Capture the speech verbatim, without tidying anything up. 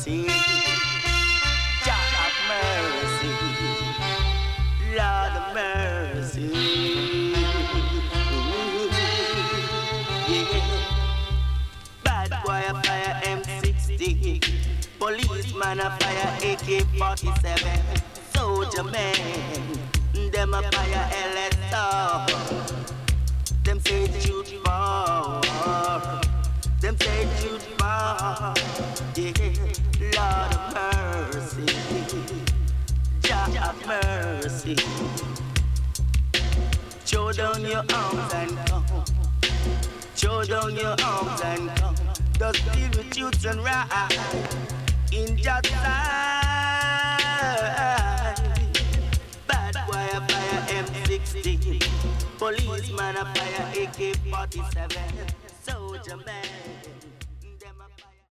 mercy. Jah have mercy. Lord of mercy. Ooh, yeah. Bad boy a fire M sixty. Policeman a fire A K forty-seven. Soldier man, them a fire L S R. Them say shoot far. Them say shoot far. Yeah, Lord of mercy. Jah have mercy. Throw down your arms and come. Throw down your arms and come. Just deal with truth and right. In Jah's sight. Bad boy a fire M sixty. Policeman a fire A K forty-seven. Soldier man.